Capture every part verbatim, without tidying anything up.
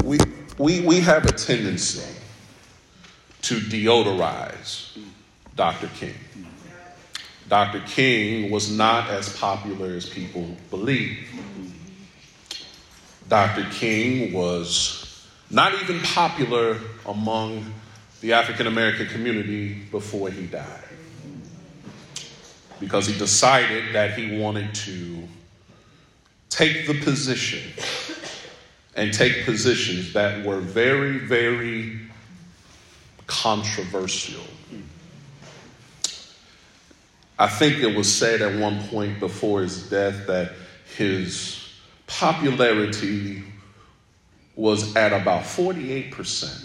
we, we, we have a tendency to deodorize Doctor King. Doctor King was not as popular as people believe. Doctor King was not even popular among the African American community before he died, because he decided that he wanted to take the position and take positions that were very, very controversial. I think it was said at one point before his death that his popularity was at about forty-eight percent.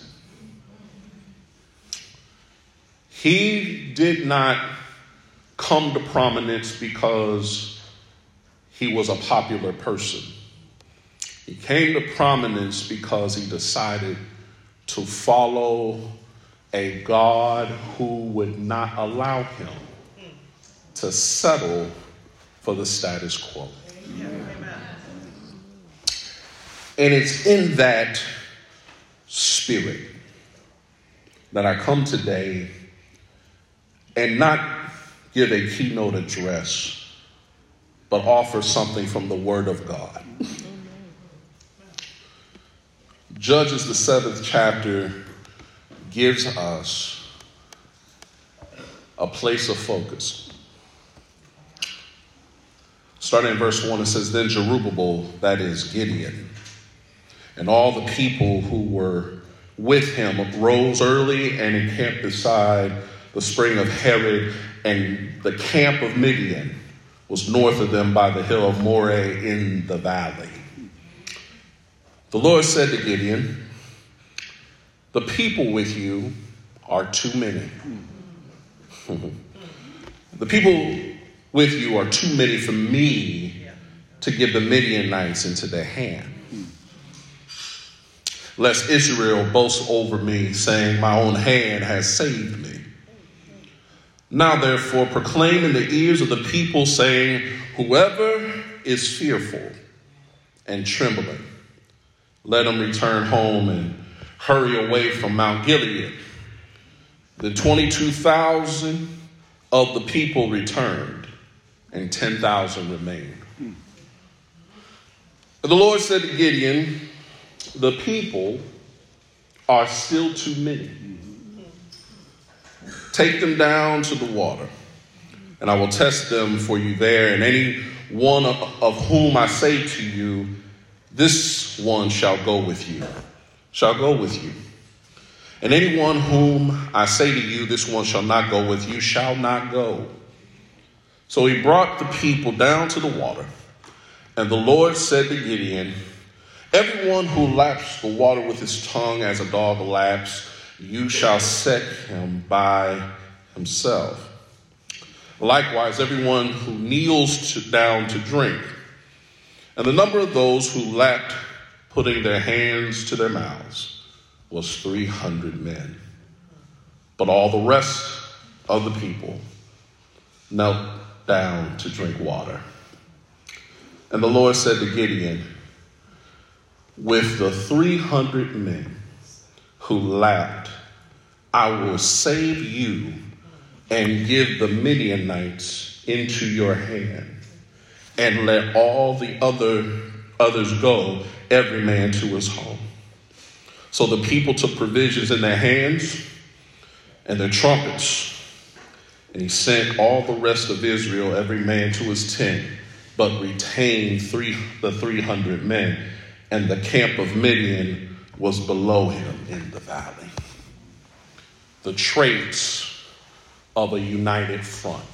He did not come to prominence because he was a popular person. He came to prominence because he decided to follow a God who would not allow him to settle for the status quo. Amen. And it's in that spirit that I come today and not give a keynote address, but offer something from the Word of God. Judges, the seventh chapter, gives us a place of focus. Starting in verse one, it says, Then Jerubbaal, that is Gideon, and all the people who were with him rose early and encamped beside the spring of Herod, and the camp of Midian was north of them by the hill of Moreh in the valley. The Lord said to Gideon, The people with you are too many. The people with you are too many for me to give the Midianites into their hand, lest Israel boast over me, saying, My own hand has saved me. Now therefore proclaim in the ears of the people, saying, Whoever is fearful and trembling, let him return home and hurry away from Mount Gilead. The twenty-two thousand of the people returned, and ten thousand remained. And the Lord said to Gideon, The people are still too many. Take them down to the water, and I will test them for you there. And any one of, of whom I say to you, This one shall go with you, shall go with you. And anyone whom I say to you, This one shall not go with you, shall not go. So he brought the people down to the water. And the Lord said to Gideon, Everyone who laps the water with his tongue as a dog laps, you shall set him by himself. Likewise, everyone who kneels to, down to drink. And the number of those who lapped, putting their hands to their mouths, was three hundred men. But all the rest of the people knelt down to drink water. And the Lord said to Gideon, With the three hundred men who lapped, I will save you and give the Midianites into your hand, and let all the other others go, every man to his home. So the people took provisions in their hands and their trumpets, and he sent all the rest of Israel, every man to his tent, but retained three, the three hundred men, and the camp of Midian was below him in the valley. The traits of a united front.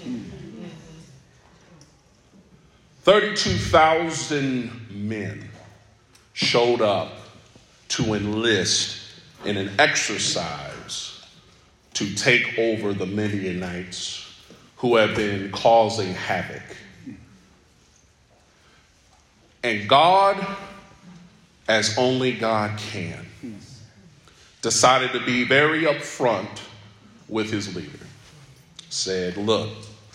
thirty-two thousand men showed up to enlist in an exercise to take over the Midianites who have been causing havoc. And God, as only God can, decided to be very upfront with his leader. Said, look,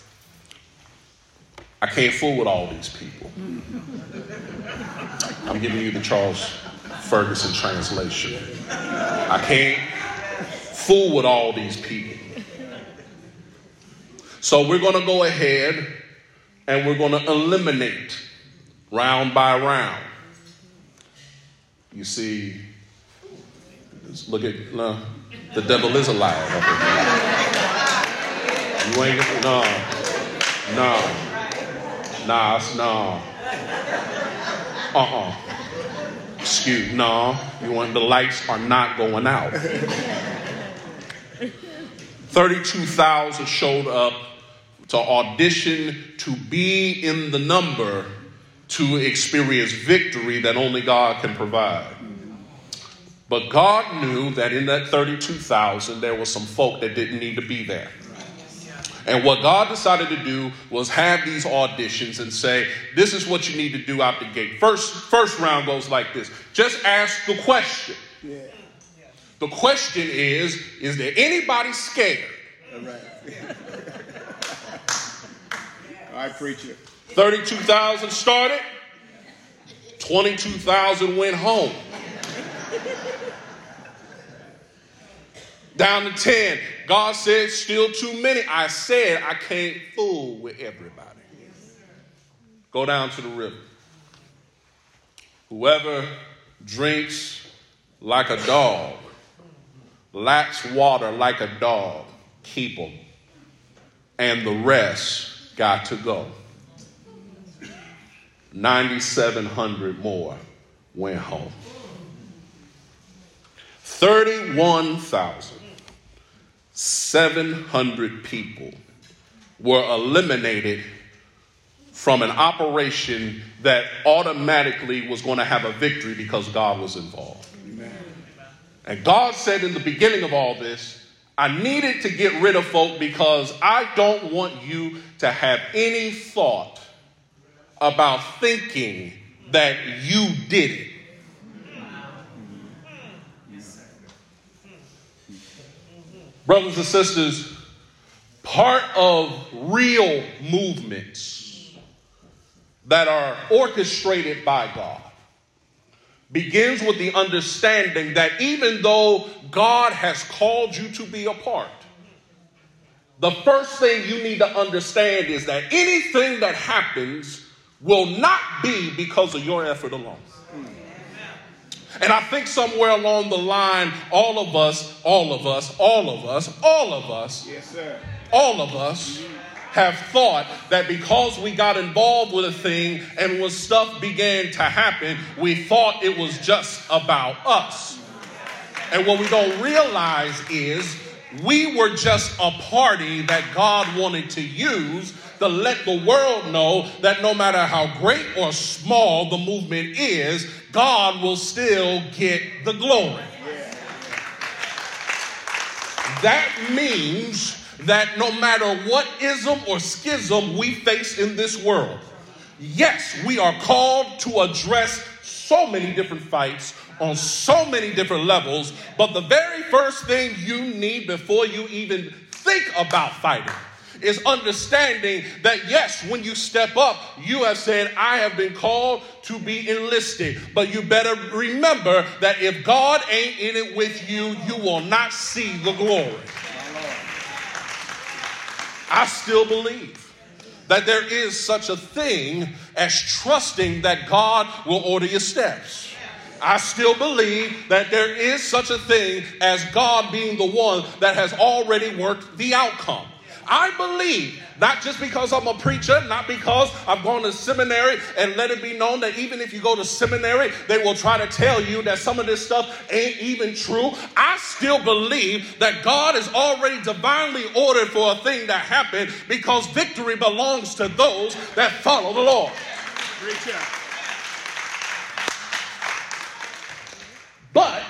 I can't fool with all these people. I'm giving you the Charles Ferguson translation. I can't fool with all these people. So we're going to go ahead and we're going to eliminate round by round. You see, just look at, uh, the devil is alive. You ain't, no, no, nah, no. Uh-uh. Excuse, no, you want, the lights are not going out. thirty-two thousand showed up to audition to be in the number to experience victory that only God can provide. But God knew that in that thirty-two thousand, there was some folk that didn't need to be there. And what God decided to do was have these auditions and say, this is what you need to do out the gate. First, first round goes like this. Just ask the question. Yeah. The question is, is there anybody scared? All right. All right, preacher. thirty-two thousand started. twenty-two thousand went home. Down to ten. God said, still too many. I said I can't fool with everybody. Go down to the river. Whoever drinks like a dog, laps water like a dog, keep them. And the rest got to go. ninety-seven hundred more went home. thirty-one thousand seven hundred people were eliminated from an operation that automatically was going to have a victory because God was involved. Amen. And God said in the beginning of all this, I needed to get rid of folk because I don't want you to have any thought about thinking that you did it. Brothers and sisters, part of real movements that are orchestrated by God begins with the understanding that even though God has called you to be a part, the first thing you need to understand is that anything that happens will not be because of your effort alone. And I think somewhere along the line, all of us, all of us, all of us, all of us, yes, sir. all of us have thought that because we got involved with a thing and when stuff began to happen, we thought it was just about us. And what we don't realize is we were just a party that God wanted to use to let the world know that no matter how great or small the movement is, God will still get the glory. Yeah. That means that no matter what ism or schism we face in this world, yes, we are called to address so many different fights on so many different levels, but the very first thing you need before you even think about fighting is understanding that, yes, when you step up, you have said, I have been called to be enlisted. But you better remember that if God ain't in it with you, you will not see the glory. I still believe that there is such a thing as trusting that God will order your steps. I still believe that there is such a thing as God being the one that has already worked the outcome. I believe, not just because I'm a preacher, not because I've gone to seminary, and let it be known that even if you go to seminary, they will try to tell you that some of this stuff ain't even true. I still believe that God is already divinely ordered for a thing to happen because victory belongs to those that follow the Lord. Preacher. But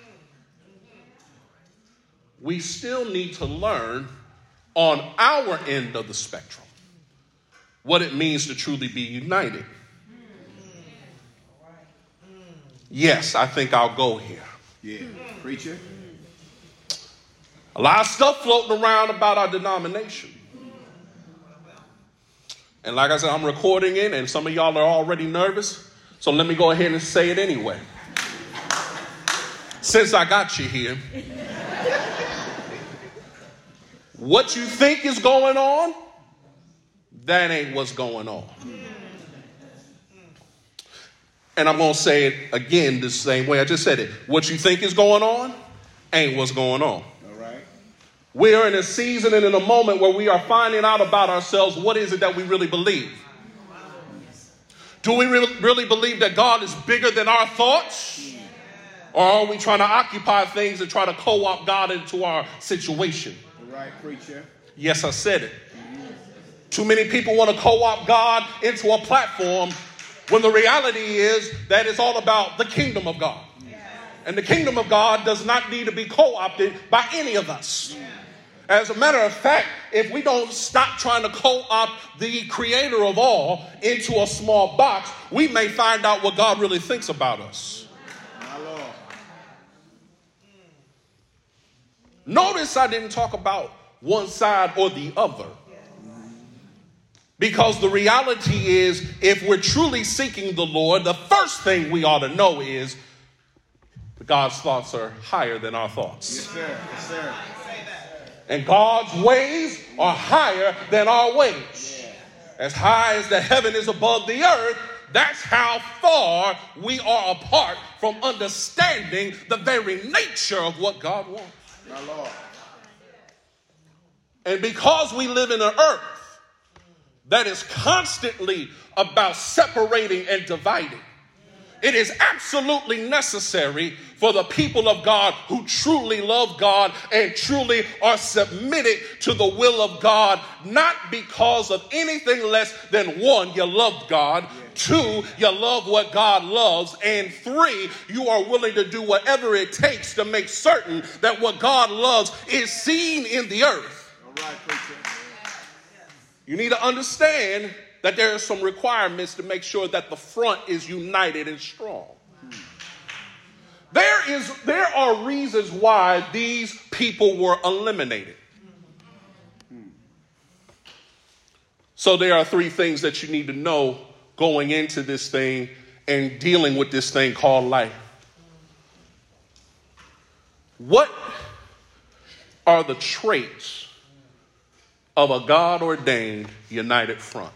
we still need to learn on our end of the spectrum what it means to truly be united. Yes, I think I'll go here. Yeah, preacher. A lot of stuff floating around about our denomination. And like I said, I'm recording it, and some of y'all are already nervous, so let me go ahead and say it anyway. Since I got you here, what you think is going on, that ain't what's going on. And I'm going to say it again the same way I just said it. What you think is going on ain't what's going on. All right. We are in a season and in a moment where we are finding out about ourselves. What is it that we really believe? Do we re- really believe that God is bigger than our thoughts? Or are we trying to occupy things and try to co-opt God into our situation? All right, preacher. Yes, I said it. Too many people want to co-opt God into a platform when the reality is that it's all about the kingdom of God. And the kingdom of God does not need to be co-opted by any of us. As a matter of fact, if we don't stop trying to co-opt the creator of all into a small box, we may find out what God really thinks about us. My Lord. Notice I didn't talk about one side or the other. Because the reality is, if we're truly seeking the Lord, the first thing we ought to know is that God's thoughts are higher than our thoughts. Yes, sir. Yes, sir. And God's ways are higher than our ways. As high as the heaven is above the earth, that's how far we are apart from understanding the very nature of what God wants. My Lord. And because we live in an earth that is constantly about separating and dividing, it is absolutely necessary for the people of God who truly love God and truly are submitted to the will of God, not because of anything less than one, you love God, two, you love what God loves, and three, you are willing to do whatever it takes to make certain that what God loves is seen in the earth. All right, preacher. You need to understand that there are some requirements to make sure that the front is united and strong. There is, there are reasons why these people were eliminated. So there are three things that you need to know going into this thing and dealing with this thing called life. What are the traits of a God-ordained united front?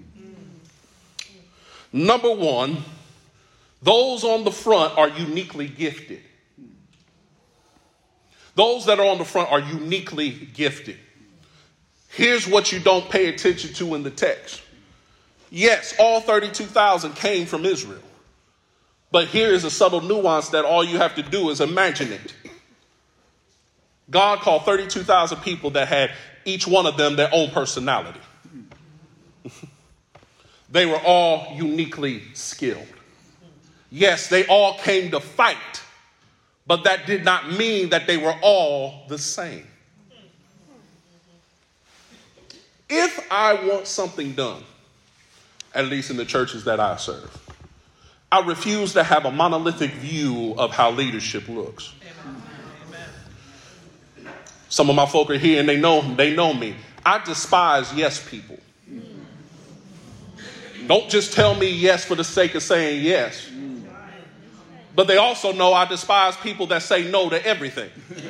Number one, those on the front are uniquely gifted. Those that are on the front are uniquely gifted. Here's what you don't pay attention to in the text. Yes, all thirty-two thousand came from Israel. But here is a subtle nuance that all you have to do is imagine it. God called thirty-two thousand people that had each one of them their own personality. They were all uniquely skilled. Yes, they all came to fight, but that did not mean that they were all the same. If I want something done, at least in the churches that I serve, I refuse to have a monolithic view of how leadership looks. Some of my folk are here and they know, they know me. I despise yes people. Don't just tell me yes for the sake of saying yes. But they also know I despise people that say no to everything.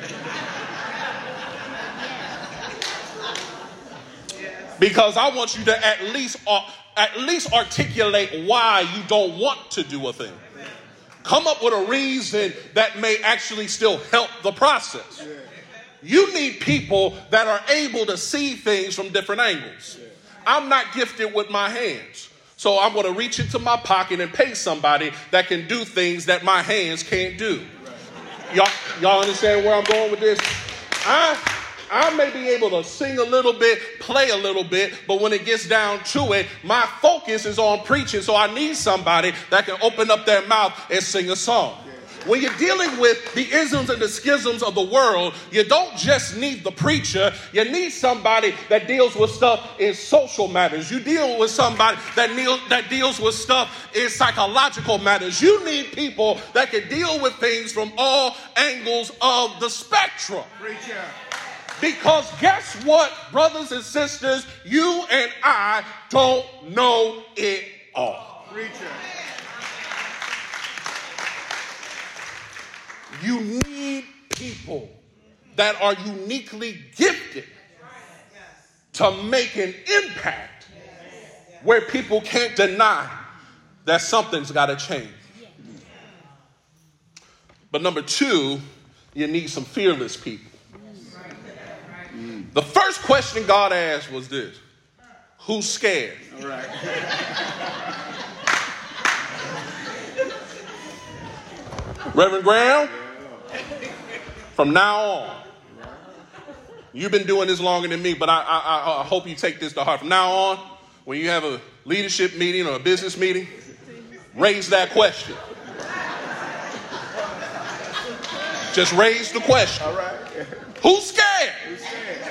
Because I want you to at least, uh, at least articulate why you don't want to do a thing. Come up with a reason that may actually still help the process. You need people that are able to see things from different angles. I'm not gifted with my hands. So I'm going to reach into my pocket and pay somebody that can do things that my hands can't do. Y'all, y'all understand where I'm going with this? I, I may be able to sing a little bit, play a little bit, but when it gets down to it, my focus is on preaching. So I need somebody that can open up their mouth and sing a song. When you're dealing with the isms and the schisms of the world, you don't just need the preacher. You need somebody that deals with stuff in social matters. You deal with somebody that, deal, that deals with stuff in psychological matters. You need people that can deal with things from all angles of the spectrum. Preacher. Because guess what, brothers and sisters? You and I don't know it all. Preacher. You need people that are uniquely gifted to make an impact where people can't deny that something's got to change. But number two, you need some fearless people. The first question God asked was this: who's scared? All right. Reverend Graham, from now on, you've been doing this longer than me, but I, I, I hope you take this to heart. From now on, when you have a leadership meeting or a business meeting, raise that question. Just raise the question. All right. Who's scared? Who's scared?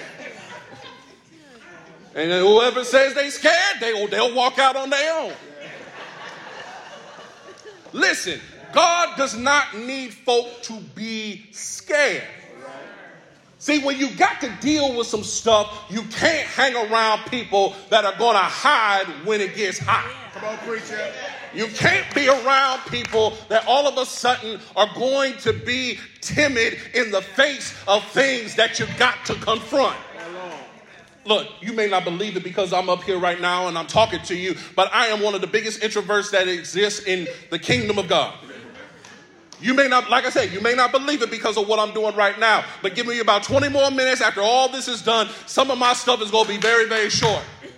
And then whoever says they scared, they, they'll walk out on their own. Listen, God does not need folk to be scared. See, when you got to deal with some stuff, you can't hang around people that are going to hide when it gets hot. Come on, preacher. You can't be around people that all of a sudden are going to be timid in the face of things that you've got to confront. Look, you may not believe it because I'm up here right now and I'm talking to you, but I am one of the biggest introverts that exists in the kingdom of God. You may not, like I said, you may not believe it because of what I'm doing right now, but give me about twenty more minutes after all this is done. Some of my stuff is going to be very, very short.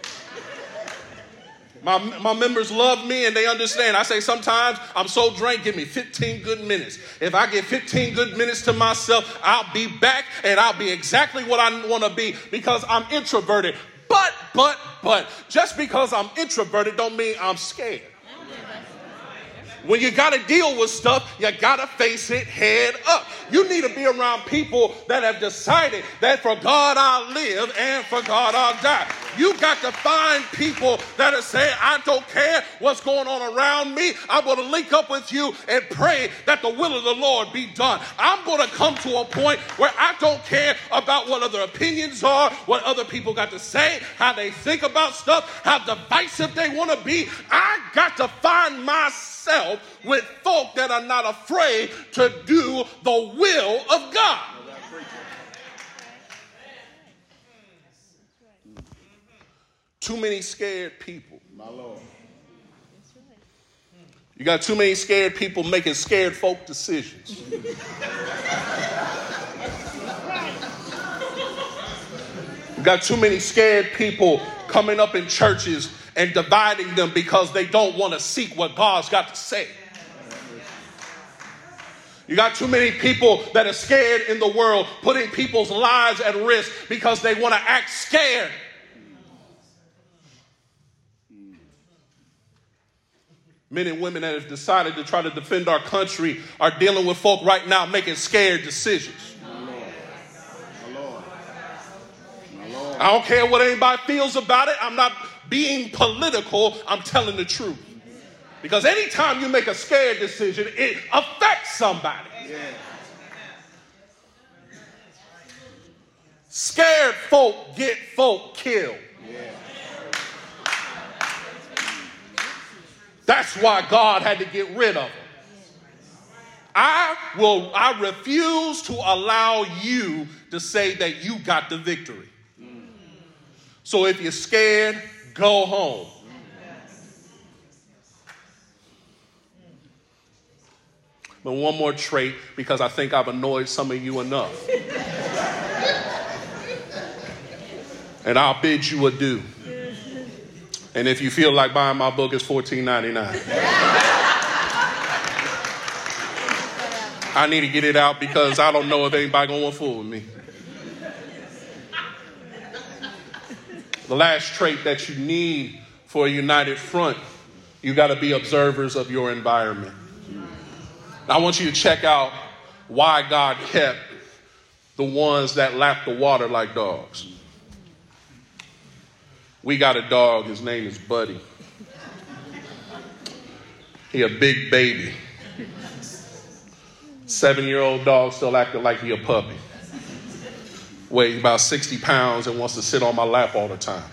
My, my members love me and they understand. I say sometimes I'm so drained, give me fifteen good minutes. If I get fifteen good minutes to myself, I'll be back and I'll be exactly what I want to be because I'm introverted. But, but, but, just because I'm introverted don't mean I'm scared. When you got to deal with stuff, you got to face it head up. You need to be around people that have decided that for God I'll live and for God I'll die. You got to find people that are saying, I don't care what's going on around me. I'm going to link up with you and pray that the will of the Lord be done. I'm going to come to a point where I don't care about what other opinions are, what other people got to say, how they think about stuff, how divisive they want to be. I got to find myself with folk that are not afraid to do the will of God. Too many scared people. My Lord. You got too many scared people making scared folk decisions. You got too many scared people coming up in churches and dividing them because they don't want to seek what God's got to say. You got too many people that are scared in the world, putting people's lives at risk because they want to act scared. Men and women that have decided to try to defend our country are dealing with folk right now making scared decisions. My Lord. My Lord. My Lord. I don't care what anybody feels about it. I'm not being political. I'm telling the truth. Because anytime you make a scared decision, it affects somebody. Yeah. Scared folk get folk killed. Yeah. That's why God had to get rid of them. I will, I refuse to allow you to say that you got the victory. So if you're scared, go home. But one more trait, because I think I've annoyed some of you enough. And I'll bid you adieu. And if you feel like buying my book, it's fourteen ninety-nine. I need to get it out because I don't know if anybody gonna want to fool with me. The last trait that you need for a united front, you got to be observers of your environment. I want you to check out why God kept the ones that lap the water like dogs. We got a dog. His name is Buddy. He a big baby. Seven-year-old dog still acting like he a puppy. Weighs about sixty pounds and wants to sit on my lap all the time.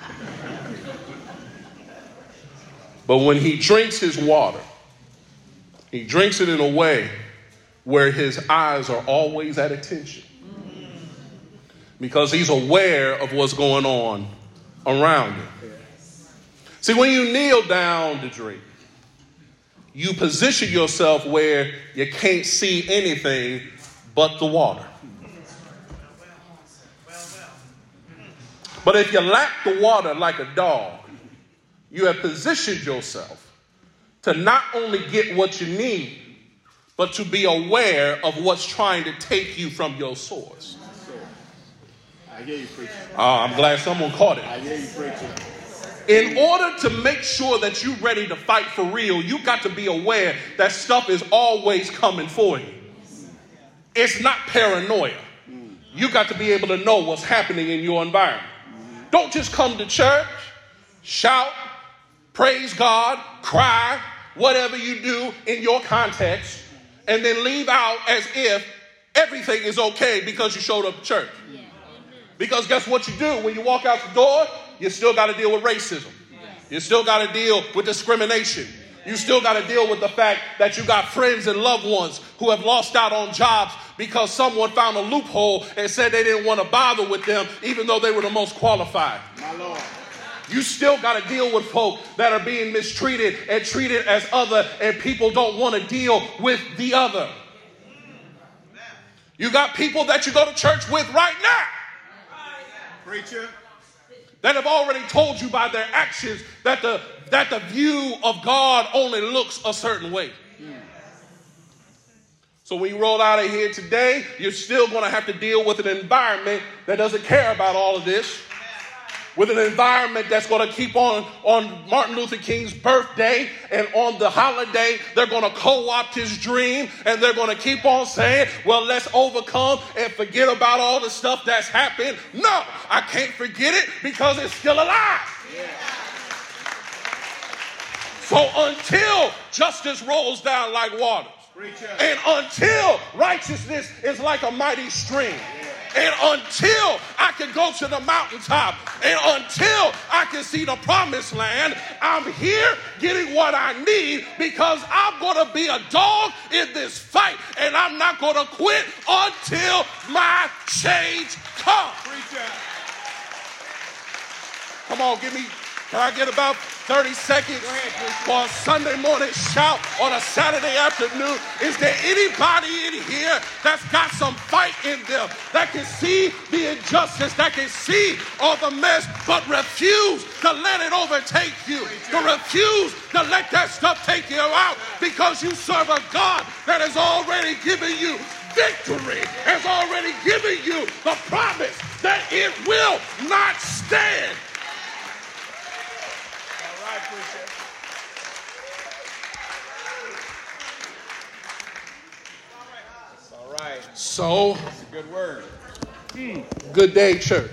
But when he drinks his water, he drinks it in a way where his eyes are always at attention. Because he's aware of what's going on around him. See, when you kneel down to drink, you position yourself where you can't see anything but the water. But if you lap the water like a dog, you have positioned yourself to not only get what you need, but to be aware of what's trying to take you from your source. I hear you preaching. Oh, I'm glad someone caught it. I hear you preaching. In order to make sure that you're ready to fight for real, you got to be aware that stuff is always coming for you. It's not paranoia. You got to be able to know what's happening in your environment. Don't just come to church, shout, praise God, cry, whatever you do in your context, and then leave out as if everything is okay because you showed up to church. Because guess what you do when you walk out the door? You still got to deal with racism. You still got to deal with discrimination. You still got to deal with the fact that you got friends and loved ones who have lost out on jobs because someone found a loophole and said they didn't want to bother with them even though they were the most qualified. My Lord. You still got to deal with folk that are being mistreated and treated as other, and people don't want to deal with the other. You got people that you go to church with right now. Preacher. That have already told you by their actions that the that the view of God only looks a certain way. Mm. So when you roll out of here today, you're still going to have to deal with an environment that doesn't care about all of this. With an environment that's going to keep on on Martin Luther King's birthday and on the holiday, they're going to co-opt his dream and they're going to keep on saying, well, let's overcome and forget about all the stuff that's happened. No, I can't forget it because it's still alive. Yeah. So until justice rolls down like waters, Preacher. And until righteousness is like a mighty stream, and until I can go to the mountaintop, and until I can see the promised land, I'm here getting what I need because I'm going to be a dog in this fight, and I'm not going to quit until my change comes. Preacher. Come on, give me, can I get about thirty seconds for a Sunday morning shout on a Saturday afternoon? Is there anybody in here that's got some fight in them, that can see the injustice, that can see all the mess, but refuse to let it overtake you, to refuse to let that stuff take you out because you serve a God that has already given you victory, has already given you the promise that it will not stand. All right. So, that's a good word. Mm. Good day, church.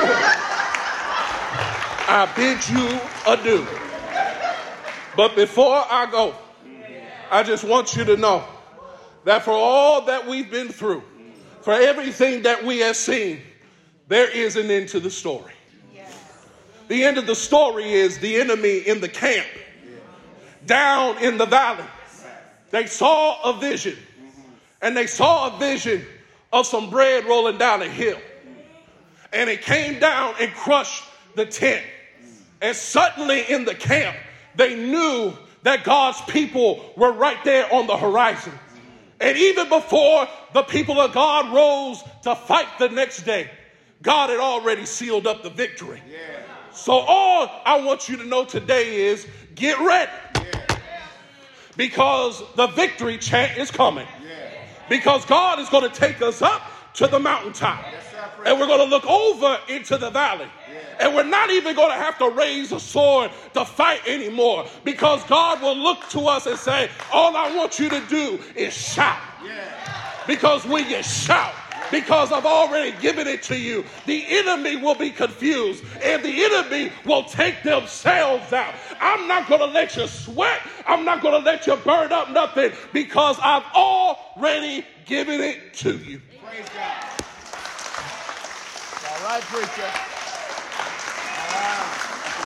I bid you adieu. But before I go, I just want you to know that for all that we've been through, for everything that we have seen, there is an end to the story. The end of the story is the enemy in the camp, down in the valley. They saw a vision, and they saw a vision of some bread rolling down a hill. And it came down and crushed the tent. And suddenly in the camp, they knew that God's people were right there on the horizon. And even before the people of God rose to fight the next day, God had already sealed up the victory. Yeah. So all I want you to know today is get ready. Yeah. Because the victory chant is coming. Yeah. Because God is going to take us up to the mountaintop. Yes, and we're going to look over into the valley. Yeah. And we're not even going to have to raise a sword to fight anymore. Because God will look to us and say, all I want you to do is shout. Yeah. Because when you shout, because I've already given it to you, the enemy will be confused and the enemy will take themselves out. I'm not going to let you sweat. I'm not going to let you burn up nothing because I've already given it to you. Praise God. All right, preacher. All right.